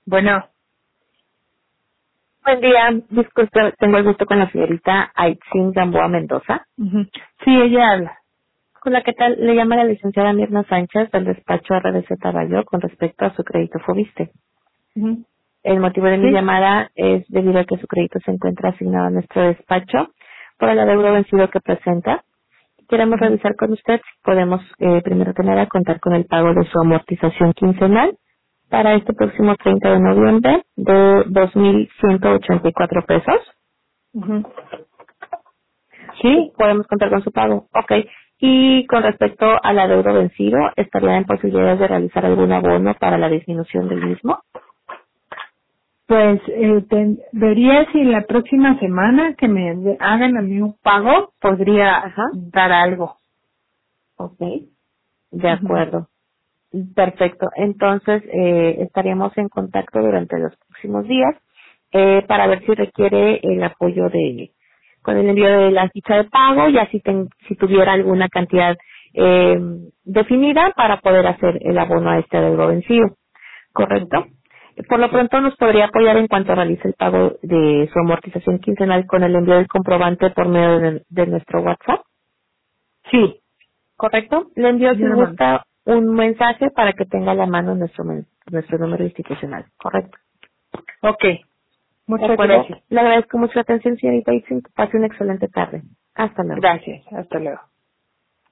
Bueno, Buen día, disculpe, tengo el gusto con la señorita Aitzin Gamboa Mendoza. sí, ella habla. Hola, ¿qué tal? Le llama la licenciada Mirna Sánchez del despacho RDC Bayo con respecto a su crédito Fobiste. El motivo de mi Sí, llamada es debido a que su crédito se encuentra asignado a nuestro despacho por el adeudo vencido que presenta. Queremos revisar con usted si podemos, primero que nada, contar con el pago de su amortización quincenal para este próximo 30 de noviembre de 2,184 pesos. sí, Podemos contar con su pago. Ok. Y con respecto al adeudo vencido, ¿estaría en posibilidades de realizar algún abono para la disminución del mismo? pues vería si la próxima semana que me hagan a mí un pago podría Ajá. dar algo. Ok. De acuerdo. Perfecto. Entonces, estaríamos en contacto durante los próximos días para ver si requiere el apoyo con el envío de la ficha de pago, ya si tuviera alguna cantidad definida para poder hacer el abono a este adeudo vencido. ¿Correcto? Por lo pronto nos podría apoyar en cuanto realice el pago de su amortización quincenal con el envío del comprobante por medio de nuestro WhatsApp. Sí, ¿Correcto? Le envío yo si lo mando. gusta un mensaje para que tenga a la mano nuestro número institucional. ¿Correcto? Ok, De muchas acuerdo. gracias. Le agradezco mucho la atención, señorita, y que pase una excelente tarde. Hasta luego. Gracias, hasta luego.